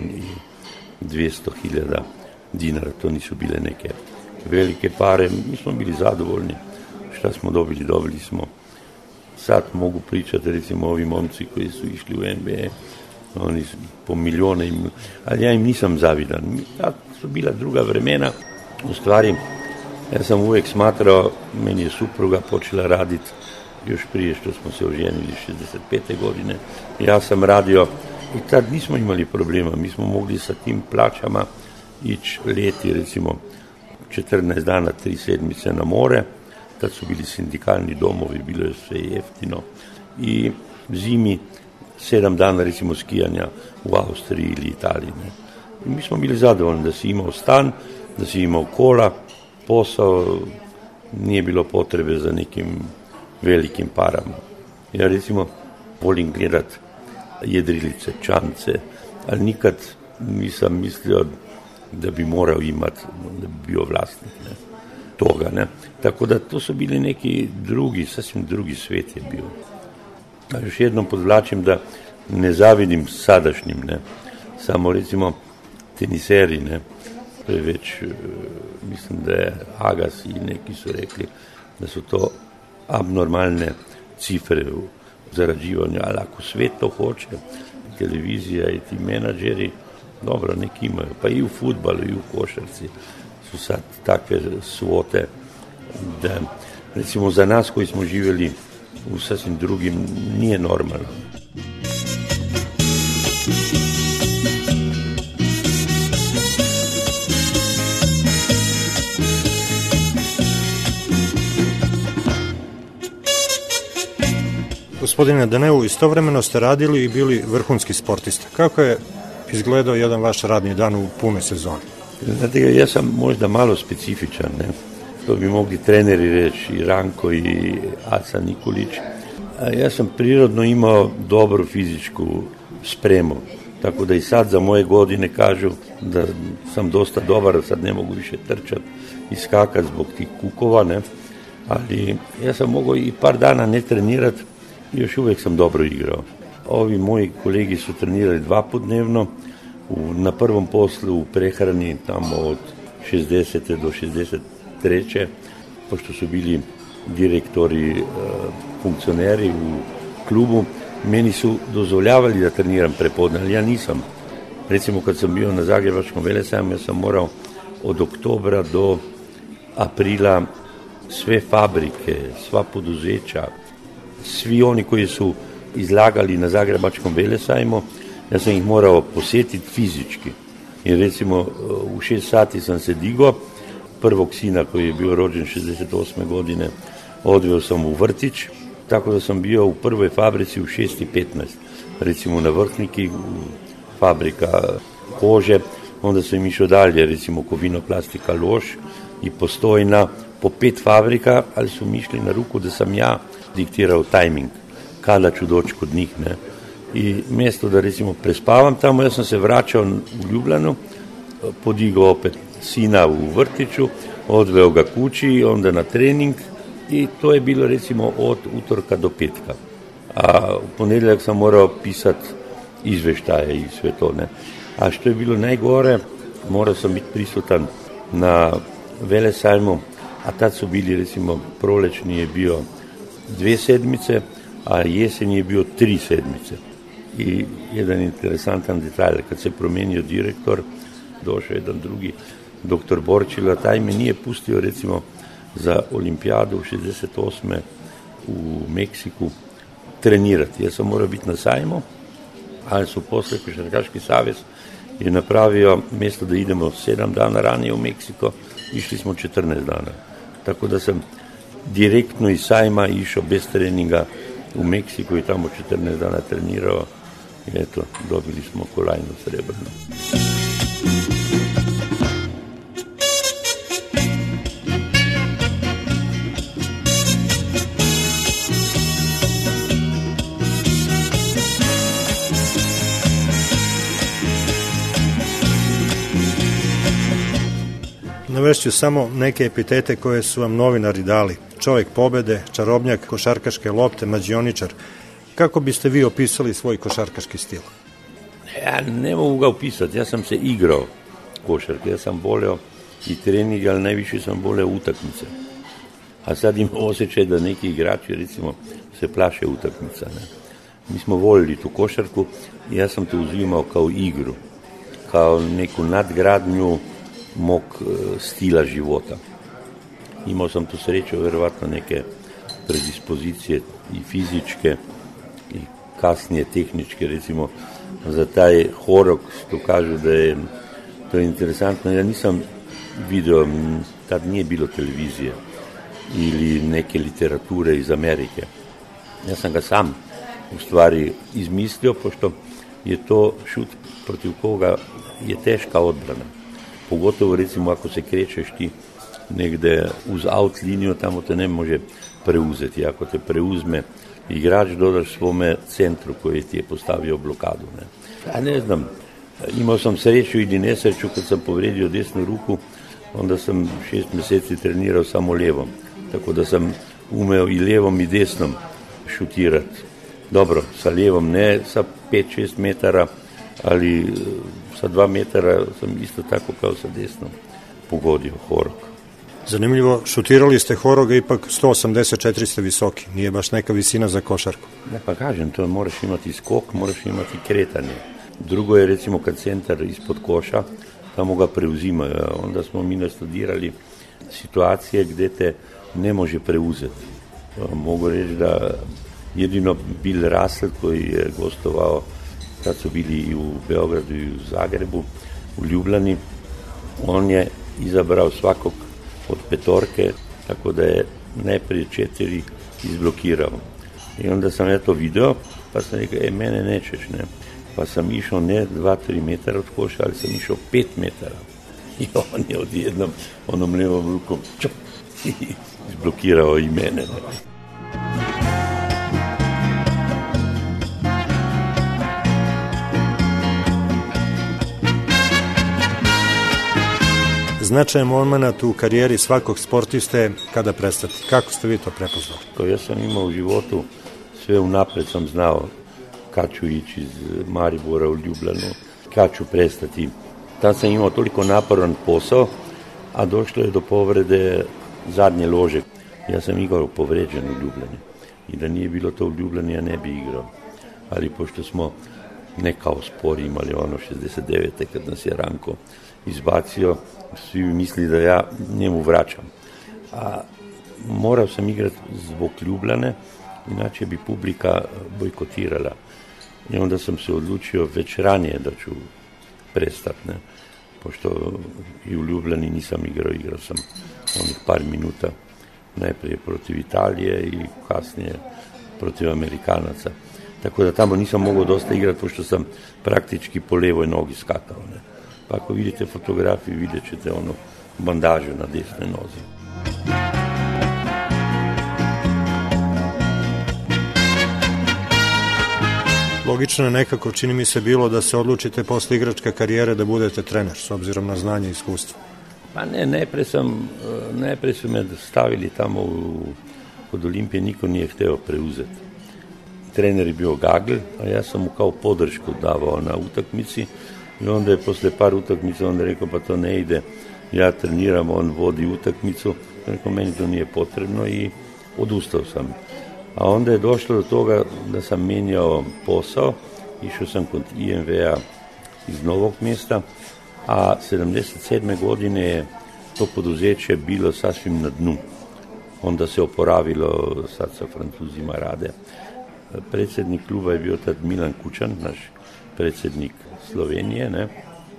1.200.000 dinara, to nisu bile neke velike pare, mi smo bili zadovoljni. Šta smo dobili smo, sad mogu pričati recimo ovi momci koji su išli u NBA, oni su po milijone, ali ja im nisam zavidan. Tad su bila druga vremena, u stvari ja sam uvijek smatrao, meni je supruga počela raditi još prije što smo se oženili 65. godine, ja sam radio i tad nismo imali problema, mi smo mogli sa tim plaćama ići leti recimo 14 dana, 3 sedmice na more. Tad su bili sindikalni domovi, bilo je sve jeftino i zimi 7 dana recimo skijanja u Austriji ili Italiji. Ne. I mi smo bili zadovoljni da si imao stan, da si imao kola, posao, nije bilo potrebe za nekim velikim parama. Ja recimo volim gledat jedrilice, čance, ali nikad nisam mislio da bi morao imati, da bi bio vlasnik. Ne. Toga, ne. Tako da to su bili neki drugi, sasvim drugi svijet je bio. A još jednom podvlačim da ne zavidim sadašnjim, ne. Samo recimo teniseri, ne. Već mislim da je Agas i neki su rekli da su to abnormalne cifre u zarađivanju, ali ako sve to hoće, televizija i ti menadžeri, dobro, neki imaju, pa i u fudbalu i u košarci su sad takve svote da, recimo, za nas koji smo živjeli u sasvim drugim, nije normalno. Gospodine Daneu, istovremeno ste radili i bili vrhunski sportista. Kako je izgledao jedan vaš radni dan u punoj sezoni? Znate, ja sam možda malo specifičan, ne? To bi mogli treneri reći, i Ranko i Aca Nikolić. A ja sam prirodno imao dobru fizičku spremu, tako da i sad za moje godine kažu da sam dosta dobar, sad ne mogu više trčati i skakati zbog tih kukova, ne? Ali ja sam mogao i par dana ne trenirati i još uvijek sam dobro igrao. Ovi moji kolegi su trenirali 2 puta dnevno, na prvom poslu u prehrani tamo od 60. do 63. pošto su bili direktori, funkcioneri u klubu, meni su dozvoljavali da treniram prepodne, ali ja nisam. Recimo, kad sam bio na Zagrebačkom velesajmu, ja sam morao od oktobra do aprila sve fabrike, sva poduzeća, svi oni koji su izlagali na Zagrebačkom velesajmu, ja sam ih morao posjetiti fizički. Jer recimo u 6 sati sam se digao, prvog sina koji je bio rođen 68. godine odveo sam u vrtić, tako da sam bio u prvoj fabrici u 6:15. Recimo na Vrhniki, fabrika kože, onda sam išao dalje, recimo Kovinoplastika Lož i Postojna, po 5 fabrika, ali su mi išli na ruku da sam ja diktirao tajming, kada ću doći kod njih, ne. I mjesto da recimo prespavam tamo, ja sam se vraćao u Ljubljanu, podigao opet sina u vrtiću, odveo ga kući, onda na trening i to je bilo recimo od utorka do petka. A u ponedjeljak sam morao pisati izveštaje i sve to, ne. A što je bilo najgore, morao sam biti prisutan na velesajmu, a tad su bili recimo prolečni je bio 2 sedmice, a jesen je bio 3 sedmice. I jedan interesantan detalj, kad se promijenio direktor, došao jedan drugi, doktor Borčila, taj me nije pustio recimo za olimpijadu 68. u Meksiku trenirati. Ja sam morao biti na sajmu, ali su posle Košarkaški savez je napravio mjesto da idemo 7 dana ranije u Meksiko, išli smo 14 dana. Tako da sam direktno iz sajma išao bez treninga u Meksiku i tamo 14 dana trenirao i eto, dobili smo kolajnu srebrnu. Navešću samo neke epitete koje su vam novinari dali. Čovjek pobede, čarobnjak, košarkaške lopte, mađioničar. Kako biste vi opisali svoj košarkaški stil? Ja ne mogu ga opisati, ja sam se igrao košarke, ja sam voleo i trening, ali najviše sam voleo utakmice. A sad imam osjećaj da neki igrači, recimo, se plaše utakmica. Ne? Mi smo voljeli tu košarku i ja sam to uzimao kao igru, kao neku nadgradnju mog stila života. Imao sam tu sreću, vjerovatno neke predispozicije i fizičke i kasnije tehničke, recimo za taj horok, što kažu da je to interesantno. Ja nisam video, tad nije bilo televizije ili neke literature iz Amerike. Ja sam ga sam u stvari izmislio, pošto je to šut protiv koga je teška odbrana. Pogotovo recimo ako se krećeš ti negde uz out liniju, tamo te ne može preuzeti. Ako te preuzme igrač, dodaš svome centru koji ti je postavio blokadu. Ne? Ja ne znam, imao sam sreću ili nesreću kad sam povredio desnu ruku, onda sam 6 mjeseci trenirao samo lijevom. Tako da sam umeo i lijevom i desnom šutirati. Dobro, sa lijevom ne, sa 5-6 metara, ali sa 2 metara sam isto tako kao sa desnom pogodio horog. Zanimljivo, šutirali ste horoga, ipak 184 ste visoki, nije baš neka visina za košarku. Ne, pa kažem, to moraš imati skok, moraš imati kretanje. Drugo je recimo kad centar ispod koša, tamo ga preuzima. Onda smo mi nastudirali situacije gdje te ne može preuzeti. Mogu reći da jedino Bill Russell koji je gostovao, kad su bili i u Beogradu i u Zagrebu, u Ljubljani, on je izabrao svakog od petorke, tako da je najprije 4 izblokirao. I onda sam ja to video, pa sam rekao, mene nećeš, ne. Pa sam išao ne 2-3 metara od koša, ali sam išao 5 metara. I on je odjednom onom levom rukom čop, i izblokirao i mene. Ne. Značajan moment u karijeri svakog sportiste kada prestati. Kako ste vi to prepoznali? Ja sam imao u životu, sve unapred sam znao kad ću ići iz Maribora u Ljubljanu, kad ću prestati. Tad sam imao toliko naporan posao, a došlo je do povrede zadnje lože. Ja sam igrao povređen u Ljubljani i da nije bilo to u Ljubljani ja ne bi igrao. Ali pošto smo ne kao Spor imali ono 69. kad nas je Ranko izbacio, svi mislili da ja njemu vraćam. A morao sam igrati zbog Ljubljane, inače bi publika bojkotirala. I onda sam se odlučio već ranije da ću prestati, ne? Pošto i u Ljubljani nisam igrao sam onih par minuta, najprije protiv Italije i kasnije protiv Amerikanaca. Tako da tamo nisam mogao dosta igrati, pošto sam praktički po lijevoj nogi skakao, ne? Pa ako vidite fotografiju, vidjet ćete ono bandažu na desnoj nozi. Logično je nekako, čini mi se, bilo da se odlučite posle igračke karijere da budete trener, s obzirom na znanje i iskustvo. Pa ne, najprije su me stavili tamo kod Olimpije, niko nije hteo preuzeti. Trener je bio Gagl, a ja sam mu kao podršku davao na utakmici i onda je posle par utakmica onda rekao pa to ne ide, ja treniram, on vodi utakmicu, rekao meni to nije potrebno i odustao sam. A onda je došlo do toga da sam menjao posao, išao sam kod IMV-a iz Novog Mjesta, a 77. godine je to poduzeće bilo sasvim na dnu. Onda se oporavilo, sad sa Francuzima rade. Predsjednik kluba je bio tad Milan Kučan, naš predsjednik Slovenije, ne?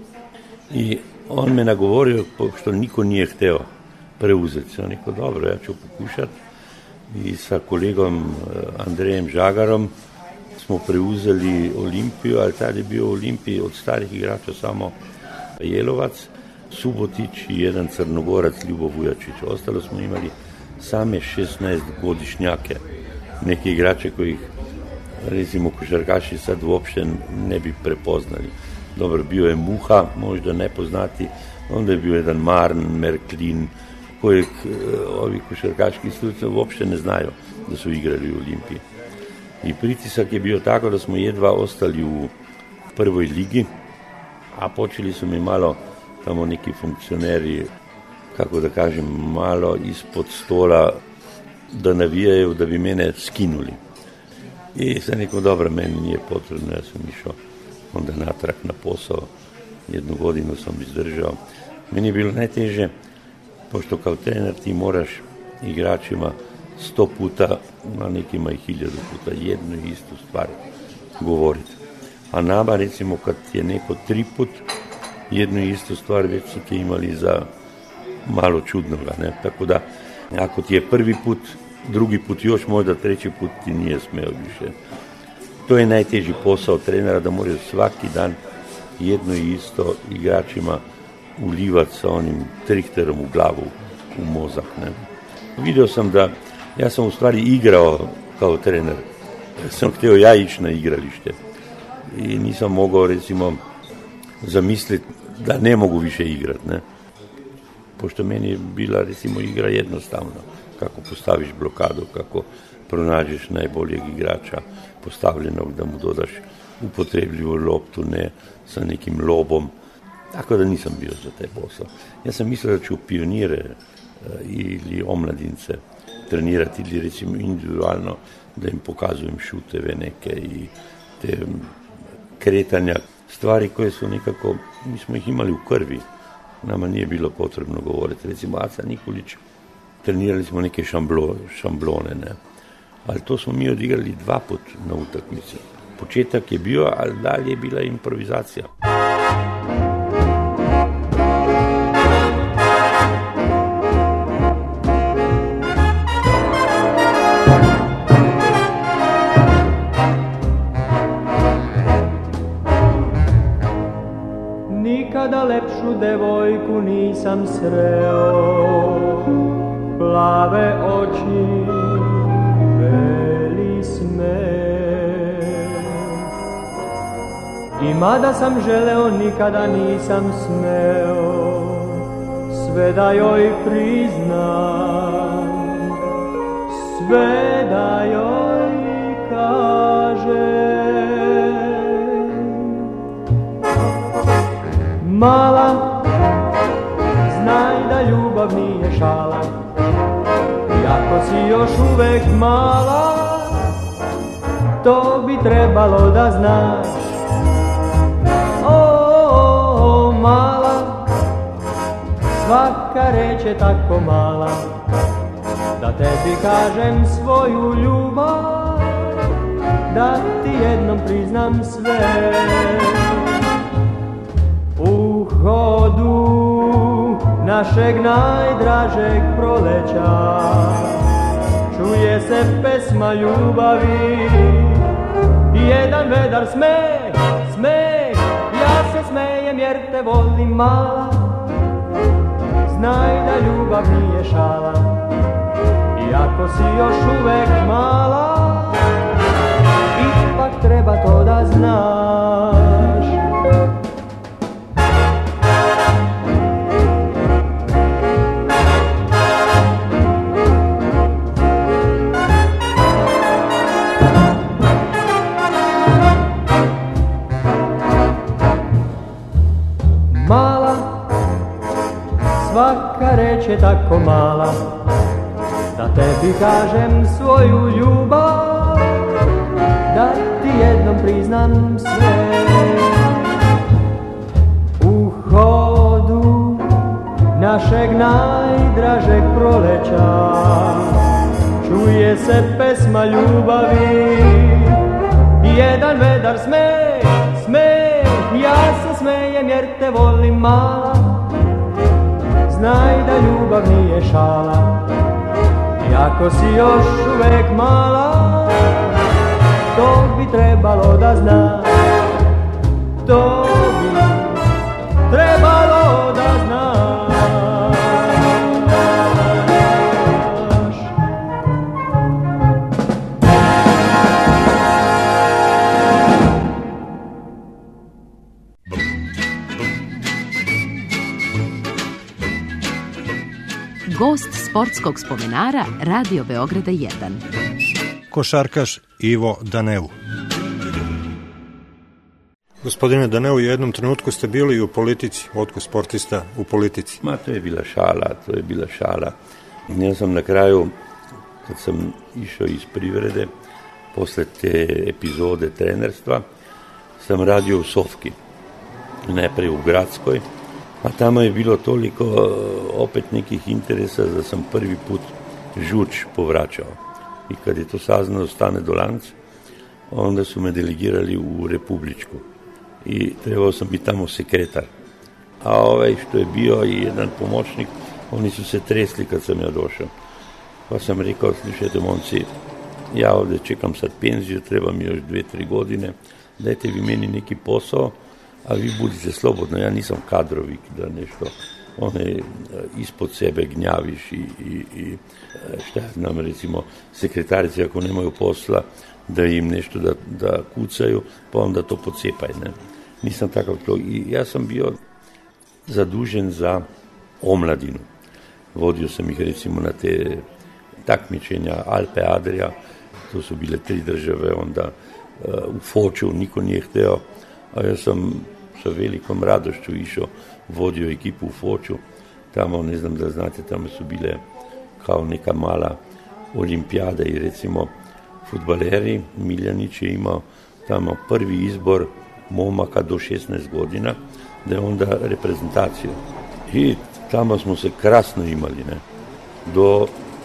I on me nagovorio, što niko nije hteo preuzeti. On rekao, dobro, ja ću pokušati. I sa kolegom Andrejem Žagarom smo preuzeli Olimpiju, ali tad je bio u Olimpiji od starih igrača samo Jelovac, Subotić i jedan Crnogorac, Ljubo Vujačić. Ostalo smo imali same 16-godišnjake, neke igrače kojih, recimo, košarkaši sad uopšte ne bi prepoznali. Dobro, bio je Muha, možda nepoznati, onda je bio jedan Marn, Merklin, kojeg ovi košarkaški studenti uopšte ne znaju da su igrali u Olimpiji. I pritisak je bio tako da smo jedva ostali u prvoj ligi, a počeli su mi malo tamo neki funkcioneri, kako da kažem, malo ispod stola da navijaju da bi mene skinuli. I sam rekao, dobro, meni nije potrebno, ja sam išao onda natrag na posao, 1 godinu sam izdržao. Meni je bilo najteže, pošto kao trener ti moraš igračima 100 puta, a nekima i 1000 puta jednu i istu stvar govoriti. A nama, recimo, kad je neko 3 put jednu i istu stvar, već su ti imali za malo čudnoga, ne? Tako da, ako ti je prvi put, drugi put još, možda 3. put ti nije smeo više. To je najteži posao trenera, da moraju svaki dan jedno i isto igračima ulivati sa onim trichterom u glavu, u mozak, ne? Vidio sam da ja sam u stvari igrao kao trener. Sam htio ja ići na igralište i nisam mogao, recimo, zamisliti da ne mogu više igrati, ne? Pošto meni je bila, recimo, igra jednostavna. Kako postaviš blokadu, kako pronađeš najboljeg igrača postavljenog, da mu dodaš upotrebljivu loptu, ne sa nekim lobom. Tako da nisam bio za taj posao. Ja sam mislio da ću pionire ili omladince trenirati ili, recimo, individualno, da im pokazujem šuteve neke i te kretanja, stvari koje su nekako, mi smo ih imali u krvi, nama nije bilo potrebno govoriti. Recimo, Aca Nikolić, trenirali smo neke šamblone, ne? Ali to smo mi odigrali 2 put na utakmici. Početak je bio, ali dalje je bila improvizacija. Nikada lepšu devojku nisam sreo, plave oči, beli smeh. I mada sam želeo, nikada nisam smeo, sve da joj priznam, sve da joj kažem. Mala, znaj da ljubav nije šala, i ako si još uvek mala, to bi trebalo da znaš. svaka reč je tako mala, da tebi kažem svoju ljubav, da ti jednom priznam sve. U hodu našeg najdražeg proleća čuje se pesma ljubavi i jedan vedar smeh, smeh. Ja se smejem jer te volim mala, znaj da ljubav nije šala, iako si još uvek mala, ipak treba to da znaš. Mala, svaka reč je tako mala, da tebi kažem svoju ljubav, da ti jednom priznam sve. U hodu našeg najdražeg proleća čuje se pesma ljubavi i jedan vedar smeh, smeh. Ja se smejem jer te volim mala, znaj da ljubav nije šala, iako si još uvek mala, to bi trebalo da znaš, to bi trebalo da znaš. Gost sportskog spomenara Radio Beograda 1. Košarkaš Ivo Daneu. Gospodine Daneu, u jednom trenutku ste bili i u politici, otko sportista u politici. Ma, to je bila šala. Ja sam na kraju, kad sam išao iz privrede, posle te epizode trenerstva, sam radio u Sofki, najprije u Gradskoj, a tamo je bilo toliko opet nekih interesa da sam prvi put Žuč povraćao. I kad je to saznao Stane Dolanc, onda su me delegirali u Republičku. I trebao sam biti tamo sekretar. A ovaj što je bio i jedan pomoćnik, oni su se tresli kad sam ja došao. Pa sam rekao, slušajte momci, ja ovdje čekam sad penziju, treba mi još 2-3 godine, dajte vi meni neki posao, a vi budite slobodno, ja nisam kadrovik da nešto, one ispod sebe gnjaviš i šta ja znam, recimo sekretarice ako nemaju posla, da im nešto da kucaju, pa onda to pocijepaj, ne. Nisam takav čovjek. I ja sam bio zadužen za omladinu. Vodio sam ih recimo na te takmičenja Alpe Adria, to su bile 3 države, onda u Foču niko nije hteo, a ja sam sa velikom radošću išao, vodio ekipu u Foču, tamo, ne znam da znate, tamo su bile kao neka mala olimpijada i recimo fudbaleri, Miljanić je imao tamo prvi izbor momaka do 16 godina, da je onda reprezentaciju. I tamo smo se krasno imali, ne, do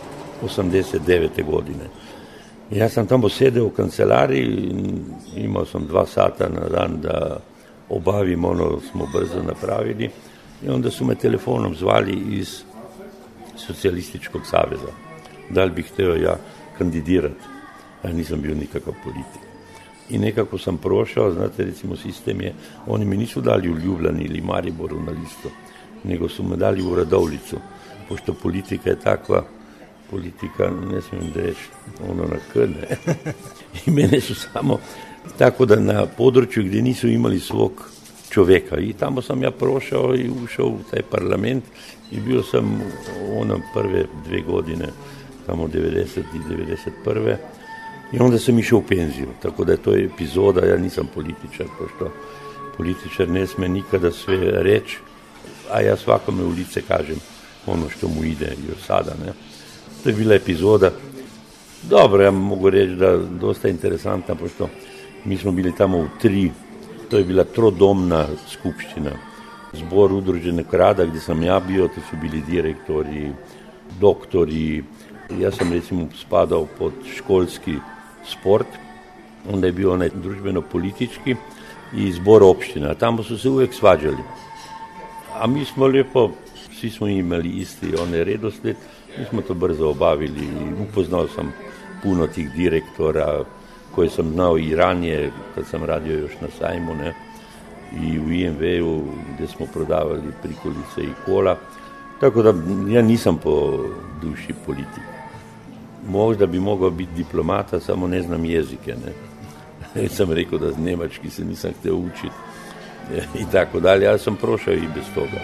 89. godine. Ja sam tamo sedeo u kancelariji, imao sam 2 sata na dan da obavim ono smo brzo napravili i onda su me telefonom zvali iz Socijalističkog saveza. Da li bih hteo ja kandidirati? Ja nisam bio nikakav politik. I nekako sam prošao, znate, recimo sistem je, oni mi nisu dali u Ljubljani ili Mariboru na listu, nego su me dali u Radovlicu, pošto politika je takva, politika, ne smijem da reći, ono na krne. I mene su samo, tako da na području gdje nisu imali svog čovjeka. I tamo sam ja prošao i ušao u taj parlament i bio sam ono prve 2 godine, tamo 90. i 91. I onda sam išao u penziju, tako da je to epizoda, ja nisam političar, pošto političar ne sme nikada sve reći, a ja svakome u lice kažem ono što mu ide još sada, ne. To je bila epizoda, dobro, ja mogu reći da dosta interesantna, pošto mi smo bili tamo u 3, to je bila trodomna skupština, Zbor udruženog rada gdje sam ja bio, to su bili direktori, doktori. Ja sam recimo spadao pod školski sport, onda je bio onaj družbeno-politički i zbor opština. Tamo su se uvijek svađali. A mi smo lijepo, svi smo imali isti onaj redoslijed, mi smo to brzo obavili i upoznao sam puno tih direktora koje sam znao i ranije kad sam radio još na sajmu, ne? I u IMV-u gdje smo prodavali prikolice i kola. Tako da ja nisam po duši politik. Možda bi mogao biti diplomata, samo ne znam jezike, ne? Ja sam rekao da njemački se nisam htio učiti i tako dalje, ali sam prošao i bez toga.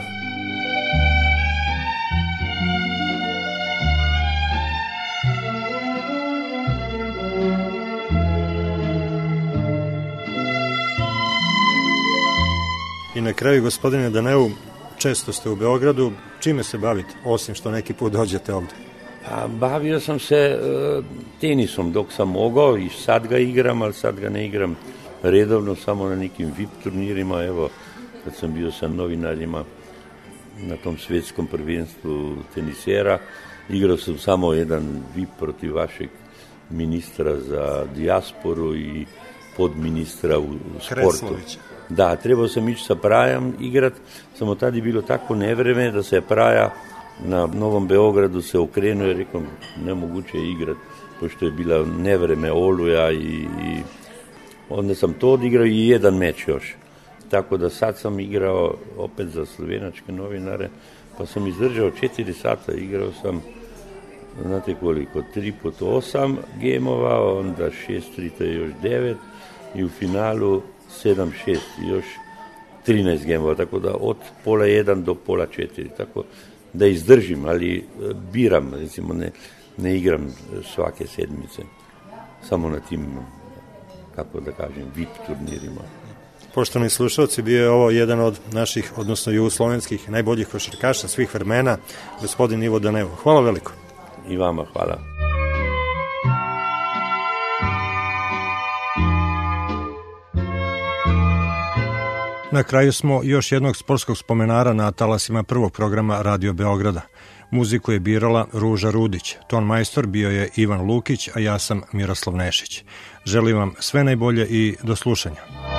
I na kraju, gospodine Daneu, često ste u Beogradu, čime se bavite, osim što neki put dođete ovdje? Bavio sam se tenisom dok sam mogao i sad ga igram, ali sad ga ne igram redovno, samo na nekim VIP turnirima. Evo, kad sam bio sa novinarima na tom svjetskom prvenstvu tenisera, igrao sam samo jedan VIP protiv vašeg ministra za dijasporu i podministra u sportu. Kreslovića. Da, trebao sam ići sa Prajom igrat, samo tad je bilo tako nevreme da se Praja na Novom Beogradu se okrenuo i rekao nemoguće je igrat, pošto je bila nevreme, oluja i onda sam to odigrao i jedan meč još. Tako da sad sam igrao opet za slovenačke novinare, pa sam izdržao 4 sata, igrao sam, znate koliko, 3x8 gemova, onda 6-3 još 9 i u finalu 7-6 još 13 gemova, tako da od 0:30 do 0:30, tako da izdržim, ali biram, recimo ne igram svake sedmice, samo na tim, kako da kažem, VIP turnirima. Poštovani slušalci, bio je ovo jedan od naših, odnosno jugoslovenskih najboljih košarkaša svih vremena, gospodin Ivo Daneu. Hvala veliko. I vama hvala. Na kraju smo još jednog sportskog spomenara na talasima prvog programa Radio Beograda. Muziku je birala Ruža Rudić, ton majstor bio je Ivan Lukić, a ja sam Miroslav Nešić. Želim vam sve najbolje i do slušanja.